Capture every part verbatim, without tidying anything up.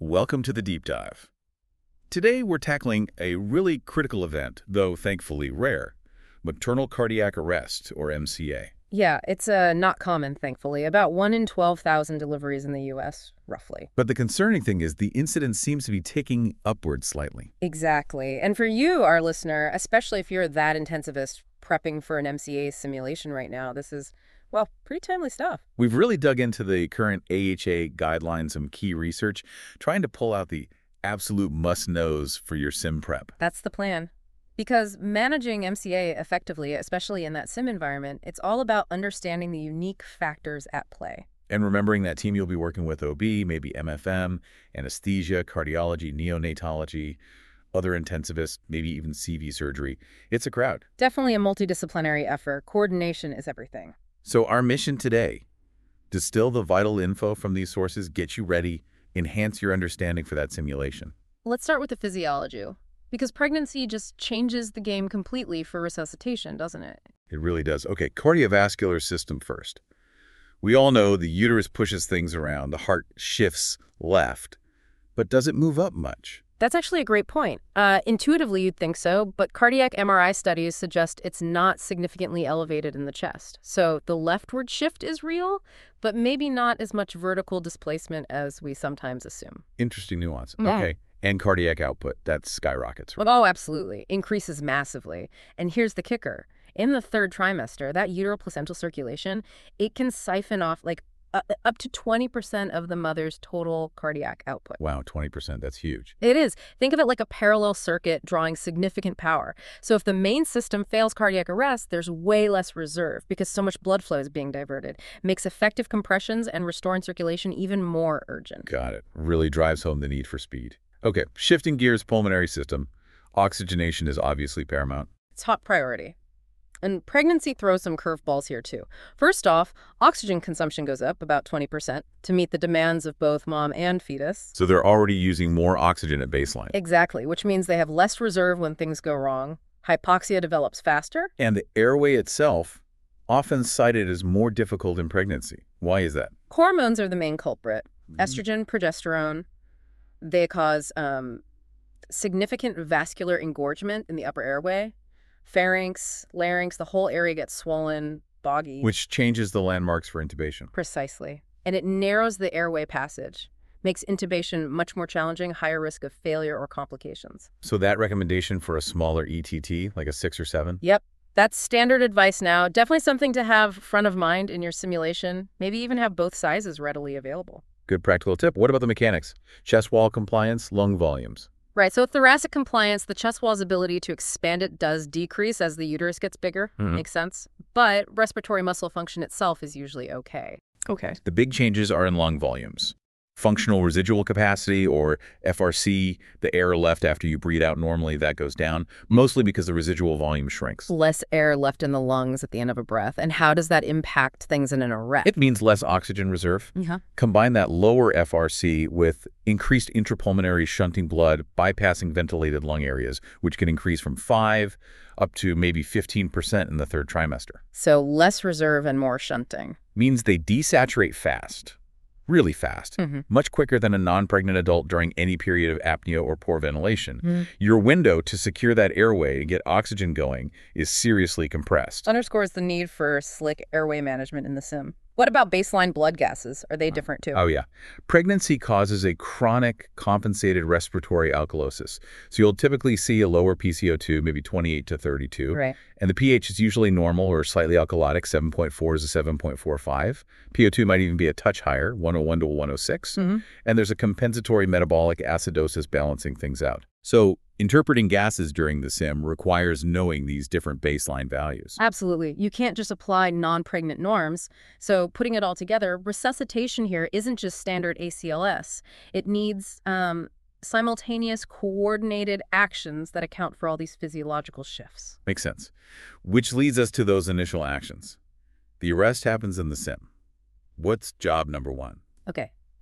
Welcome to the Deep Dive. Today we're tackling a really critical event, though thankfully rare, maternal cardiac arrest, or M C A. Yeah, it's uh, not common, thankfully. About one in twelve thousand deliveries in the U S, roughly. But the concerning thing is the incidence seems to be ticking upward slightly. Exactly. And for you, our listener, especially if you're that intensivist prepping for an M C A simulation right now, this is, well, pretty timely stuff. We've really dug into the current A H A guidelines, some key research, trying to pull out the absolute must-knows for your sim prep. That's the plan. Because managing M C A effectively, especially in that sim environment, it's all about understanding the unique factors at play. And remembering that team you'll be working with O B, maybe M F M, anesthesia, cardiology, neonatology, other intensivists, maybe even C V surgery. It's a crowd. Definitely a multidisciplinary effort. Coordination is everything. So our mission today, distill the vital info from these sources, get you ready, enhance your understanding for that simulation. Let's start with the physiology, because pregnancy just changes the game completely for resuscitation, doesn't it? It really does. Okay, cardiovascular system first. We all know the uterus pushes things around, the heart shifts left, but does it move up much? That's actually a great point. Uh, intuitively, you'd think so, but cardiac M R I studies suggest it's not significantly elevated in the chest. So the leftward shift is real, but maybe not as much vertical displacement as we sometimes assume. Interesting nuance. Yeah. Okay, and cardiac output, that skyrockets. Oh, absolutely. Increases massively. And here's the kicker. In the third trimester, that uteroplacental circulation, it can siphon off like uh, up to twenty percent of the mother's total cardiac output. Wow, twenty percent, that's huge. It is. Think of it like a parallel circuit drawing significant power. So if the main system fails cardiac arrest, there's way less reserve because so much blood flow is being diverted. Makes effective compressions and restoring circulation even more urgent. Got it. Really drives home the need for speed. Okay, shifting gears, pulmonary system. Oxygenation is obviously paramount. It's top priority. And pregnancy throws some curveballs here, too. First off, oxygen consumption goes up about twenty percent to meet the demands of both mom and fetus. So they're already using more oxygen at baseline. Exactly, which means they have less reserve when things go wrong. Hypoxia develops faster. And the airway itself, often cited as more difficult in pregnancy. Why is that? Hormones are the main culprit. Mm-hmm. Estrogen, progesterone. They cause um, significant vascular engorgement in the upper airway. Pharynx, larynx, the whole area gets swollen, boggy. Which changes the landmarks for intubation. Precisely. And it narrows the airway passage, makes intubation much more challenging, higher risk of failure or complications. So that recommendation for a smaller E T T, like a six or seven? Yep. That's standard advice now. Definitely something to have front of mind in your simulation. Maybe even have both sizes readily available. Good practical tip. What about the mechanics? Chest wall compliance, lung volumes. Right, so thoracic compliance, the chest wall's ability to expand it does decrease as the uterus gets bigger. Mm-hmm. Makes sense. But respiratory muscle function itself is usually okay. Okay. The big changes are in lung volumes. Functional residual capacity, or F R C, the air left after you breathe out normally, that goes down, mostly because the residual volume shrinks. Less air left in the lungs at the end of a breath. And how does that impact things in an arrest? It means less oxygen reserve. Yeah. Combine that lower F R C with increased intrapulmonary shunting blood, bypassing ventilated lung areas, which can increase from five up to maybe fifteen percent in the third trimester. So less reserve and more shunting. Means they desaturate fast. Really fast, Mm-hmm. much quicker than a non-pregnant adult during any period of apnea or poor ventilation. Mm-hmm. Your window to secure that airway and get oxygen going is seriously compressed. Underscores the need for slick airway management in the sim. What about baseline blood gases? Are they different too? Oh, yeah. Pregnancy causes a chronic compensated respiratory alkalosis. So you'll typically see a lower P C O two, maybe twenty-eight to thirty-two. Right. And the pH is usually normal or slightly alkalotic, seven point four is a seven point four five. P O two might even be a touch higher, one oh one to one oh six. Mm-hmm. And there's a compensatory metabolic acidosis balancing things out. So interpreting gases during the sim requires knowing these different baseline values. Absolutely. You can't just apply non-pregnant norms. So putting it all together, resuscitation here isn't just standard A C L S. It needs um, simultaneous coordinated actions that account for all these physiological shifts. Makes sense. Which leads us to those initial actions. The arrest happens in the sim. What's job number one? Okay.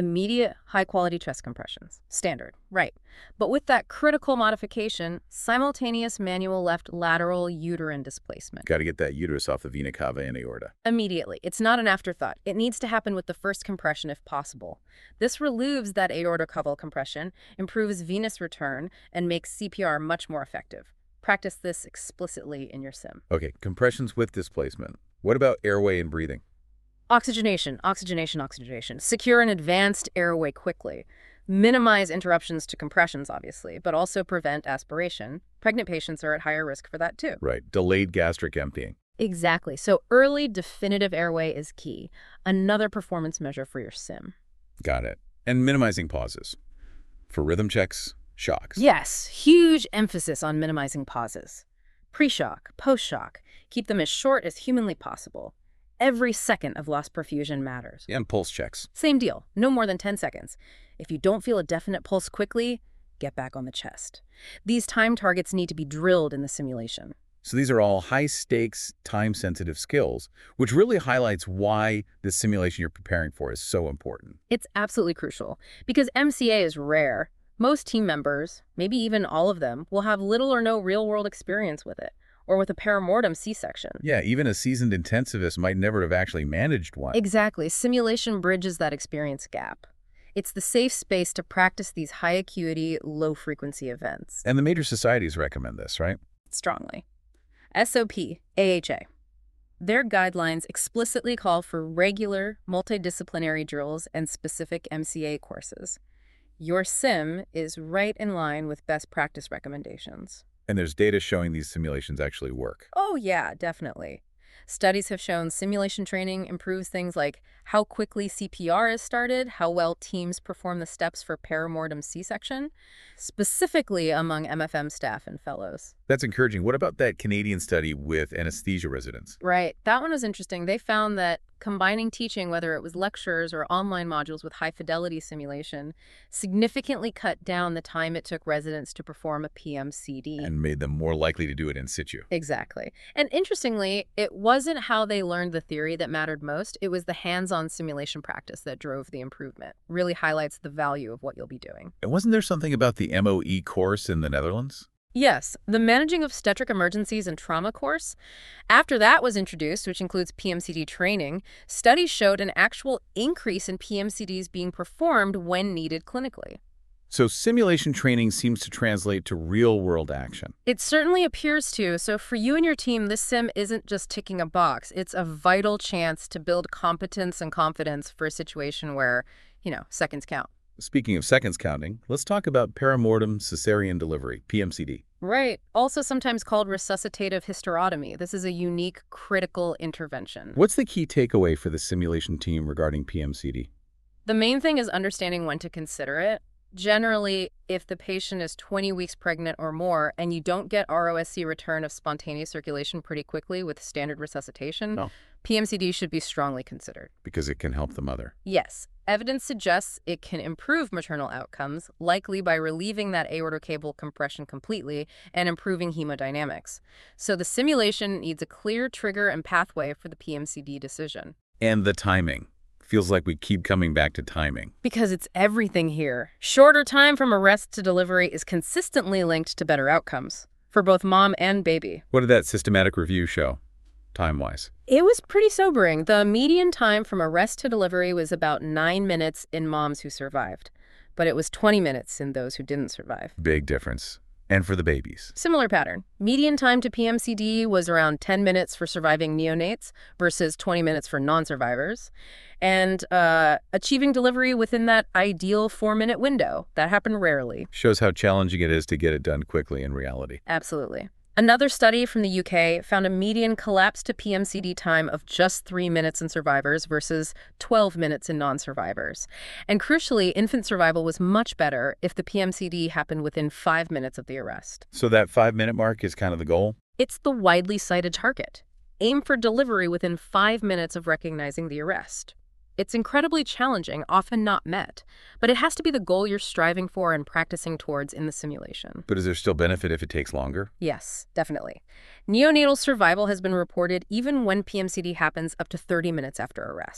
Immediate, high-quality chest compressions. Standard, right. But with that critical modification, simultaneous manual left lateral uterine displacement. Got to get that uterus off the vena cava and aorta. Immediately. It's not an afterthought. It needs to happen with the first compression if possible. This relieves that aortocaval compression, improves venous return, and makes C P R much more effective. Practice this explicitly in your sim. Okay, compressions with displacement. What about airway and breathing? Oxygenation, oxygenation, oxygenation. Secure an advanced airway quickly. Minimize interruptions to compressions, obviously, but also prevent aspiration. Pregnant patients are at higher risk for that, too. Right, delayed gastric emptying. Exactly. So early definitive airway is key. Another performance measure for your sim. Got it. And minimizing pauses. For rhythm checks, shocks. Yes, huge emphasis on minimizing pauses. Pre-shock, post-shock. Keep them as short as humanly possible. Every second of lost perfusion matters. And pulse checks. Same deal, no more than ten seconds. If you don't feel a definite pulse quickly, get back on the chest. These time targets need to be drilled in the simulation. So these are all high-stakes, time-sensitive skills, which really highlights why this simulation you're preparing for is so important. It's absolutely crucial, because M C A is rare. Most team members, maybe even all of them, will have little or no real-world experience with it, or with a perimortem C-section. Yeah, even a seasoned intensivist might never have actually managed one. Exactly. Simulation bridges that experience gap. It's the safe space to practice these high-acuity, low-frequency events. And the major societies recommend this, right? Strongly. S O P, A H A. Their guidelines explicitly call for regular, multidisciplinary drills and specific M C A courses. Your sim is right in line with best practice recommendations. And there's data showing these simulations actually work. Oh, yeah, definitely. Studies have shown simulation training improves things like how quickly C P R is started, how well teams perform the steps for perimortem C-section, specifically among M F M staff and fellows. That's encouraging. What about that Canadian study with anesthesia residents? Right. That one was interesting. They found that combining teaching, whether it was lectures or online modules with high-fidelity simulation, significantly cut down the time it took residents to perform a P M C D. And made them more likely to do it in situ. Exactly. And interestingly, it wasn't how they learned the theory that mattered most. It was the hands-on simulation practice that drove the improvement. Really highlights the value of what you'll be doing. And wasn't there something about the M O E course in the Netherlands? Yes, the Managing Obstetric Emergencies and Trauma course. After that was introduced, which includes P M C D training, studies showed an actual increase in P M C Ds being performed when needed clinically. So simulation training seems to translate to real-world action. It certainly appears to. So for you and your team, this sim isn't just ticking a box. It's a vital chance to build competence and confidence for a situation where, you know, seconds count. Speaking of seconds counting, let's talk about perimortem cesarean delivery, P M C D. Right. Also sometimes called resuscitative hysterotomy. This is a unique critical intervention. What's the key takeaway for the simulation team regarding P M C D? The main thing is understanding when to consider it. Generally, if the patient is twenty weeks pregnant or more and you don't get R O S C return of spontaneous circulation pretty quickly with standard resuscitation, No. P M C D should be strongly considered. Because it can help the mother. Yes. Evidence suggests it can improve maternal outcomes, likely by relieving that aortocaval compression completely and improving hemodynamics. So the simulation needs a clear trigger and pathway for the P M C D decision. And the timing. Feels like we keep coming back to timing. Because it's everything here. Shorter time from arrest to delivery is consistently linked to better outcomes for both mom and baby. What did that systematic review show, time-wise? It was pretty sobering. The median time from arrest to delivery was about nine minutes in moms who survived, but it was twenty minutes in those who didn't survive. Big difference. And for the babies. Similar pattern. Median time to P M C D was around ten minutes for surviving neonates versus twenty minutes for non-survivors. And uh, achieving delivery within that ideal four-minute window. That happened rarely. Shows how challenging it is to get it done quickly in reality. Absolutely. Another study from the U K found a median collapse to P M C D time of just three minutes in survivors versus twelve minutes in non-survivors. And crucially, infant survival was much better if the P M C D happened within five minutes of the arrest. So that five-minute mark is kind of the goal? It's the widely cited target. Aim for delivery within five minutes of recognizing the arrest. It's incredibly challenging, often not met, but it has to be the goal you're striving for and practicing towards in the simulation. But is there still benefit if it takes longer? Yes, definitely. Neonatal survival has been reported even when P M C D happens up to thirty minutes after arrest.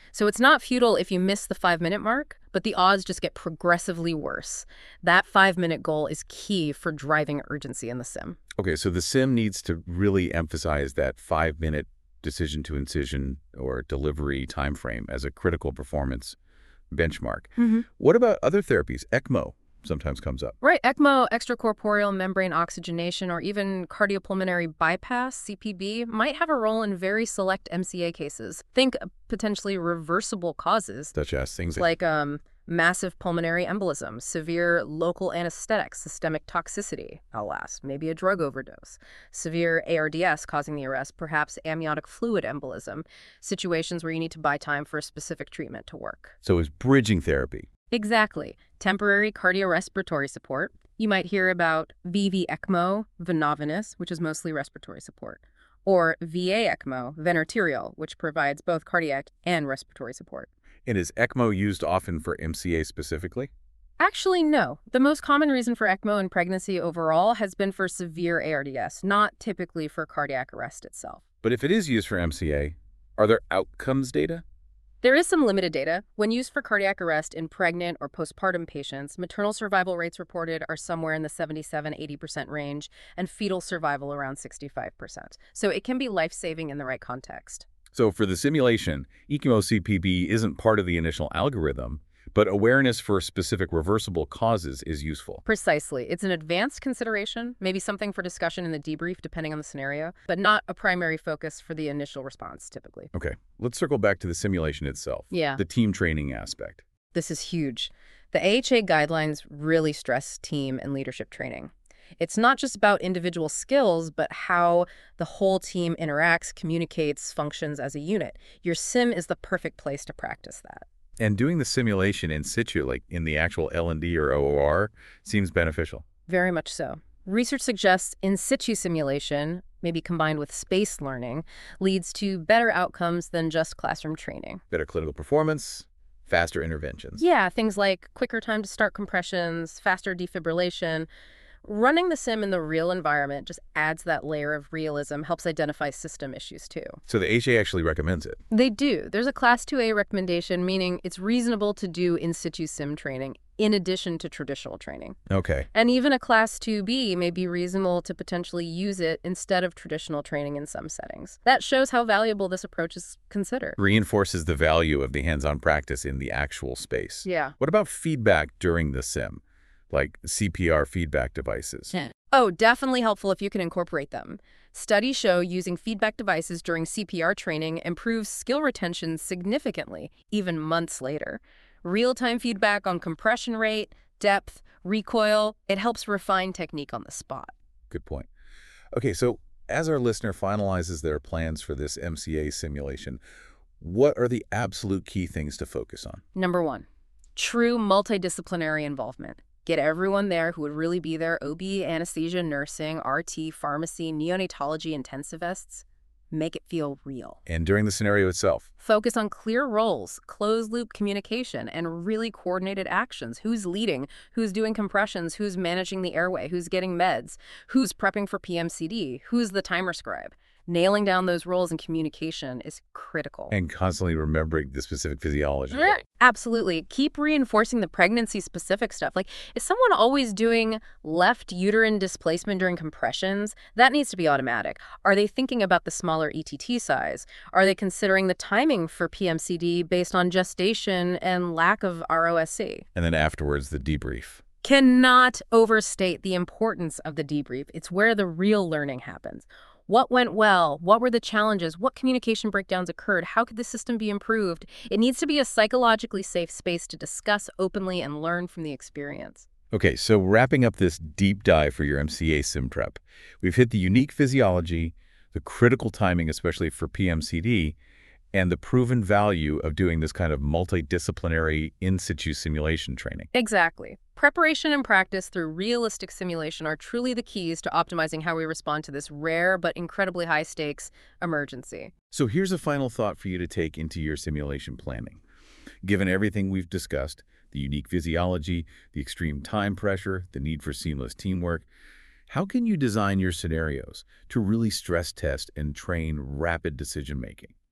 So it's not futile if you miss the five-minute mark, but the odds just get progressively worse. That five-minute goal is key for driving urgency in the sim. Okay, so the sim needs to really emphasize that five-minute decision to incision or delivery time frame as a critical performance benchmark. Mm-hmm. What about other therapies? ECMO sometimes comes up. Right. ECMO, extracorporeal membrane oxygenation, or even cardiopulmonary bypass, C P B, might have a role in very select M C A cases. Think potentially reversible causes, Such as things like um, massive pulmonary embolism, severe local anesthetic, systemic toxicity, alas, maybe a drug overdose, severe A R D S causing the arrest, perhaps amniotic fluid embolism, situations where you need to buy time for a specific treatment to work. So it's bridging therapy. Exactly. Temporary cardiorespiratory support. You might hear about V V ECMO, venovenous, which is mostly respiratory support, or V A ECMO, venarterial, which provides both cardiac and respiratory support. And is ECMO used often for M C A specifically? Actually, no. The most common reason for ECMO in pregnancy overall has been for severe A R D S, not typically for cardiac arrest itself. But if it is used for M C A, are there outcomes data? There is some limited data. When used for cardiac arrest in pregnant or postpartum patients, maternal survival rates reported are somewhere in the seventy-seven to eighty percent range, and fetal survival around sixty-five percent. So it can be life-saving in the right context. So for the simulation, ECMO C P B isn't part of the initial algorithm, but awareness for specific reversible causes is useful. Precisely. It's an advanced consideration, maybe something for discussion in the debrief depending on the scenario, but not a primary focus for the initial response typically. Okay, let's circle back to the simulation itself. Yeah. The team training aspect. This is huge. The A H A guidelines really stress team and leadership training. It's not just about individual skills, but how the whole team interacts, communicates, functions as a unit. Your sim is the perfect place to practice that. And doing the simulation in situ, like in the actual L and D or O O R, seems beneficial. Very much so. Research suggests in situ simulation, maybe combined with space learning, leads to better outcomes than just classroom training. Better clinical performance, faster interventions. Yeah, things like quicker time to start compressions, faster defibrillation. Running the sim in the real environment just adds that layer of realism, helps identify system issues too. So the H A actually recommends it. They do. There's a Class two A recommendation, meaning it's reasonable to do in situ sim training in addition to traditional training. Okay. And even a Class two B may be reasonable to potentially use it instead of traditional training in some settings. That shows how valuable this approach is considered. Reinforces the value of the hands-on practice in the actual space. Yeah. What about feedback during the sim? Like C P R feedback devices? Oh, definitely helpful if you can incorporate them. Studies show using feedback devices during C P R training improves skill retention significantly, even months later. Real-time feedback on compression rate, depth, recoil, it helps refine technique on the spot. Good point. Okay, so as our listener finalizes their plans for this M C A simulation, what are the absolute key things to focus on? Number one, true multidisciplinary involvement. Get everyone there who would really be there: O B, anesthesia, nursing, R T, pharmacy, neonatology, intensivists. Make it feel real. And during the scenario itself? Focus on clear roles, closed-loop communication, and really coordinated actions. Who's leading? Who's doing compressions? Who's managing the airway? Who's getting meds? Who's prepping for P M C D? Who's the timer scribe? Nailing down those roles and communication is critical. And constantly remembering the specific physiology. Absolutely. Keep reinforcing the pregnancy-specific stuff. Like, is someone always doing left uterine displacement during compressions? That needs to be automatic. Are they thinking about the smaller E T T size? Are they considering the timing for P M C D based on gestation and lack of R O S C? And then afterwards, the debrief. Cannot overstate the importance of the debrief. It's where the real learning happens. What went well? What were the challenges? What communication breakdowns occurred? How could the system be improved? It needs to be a psychologically safe space to discuss openly and learn from the experience. Okay, so wrapping up this deep dive for your M C A sim prep, we've hit the unique physiology, the critical timing, especially for P M C D, and the proven value of doing this kind of multidisciplinary in situ simulation training. Exactly. Preparation and practice through realistic simulation are truly the keys to optimizing how we respond to this rare but incredibly high-stakes emergency. So here's a final thought for you to take into your simulation planning. Given everything we've discussed, the unique physiology, the extreme time pressure, the need for seamless teamwork, how can you design your scenarios to really stress test and train rapid decision-making?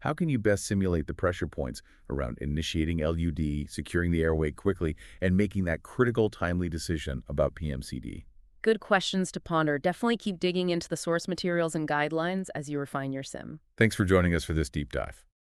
how can you best simulate the pressure points around initiating L U D, securing the airway quickly, and making that critical, timely decision about P M C D? Good questions to ponder. Definitely keep digging into the source materials and guidelines as you refine your sim. Thanks for joining us for this deep dive.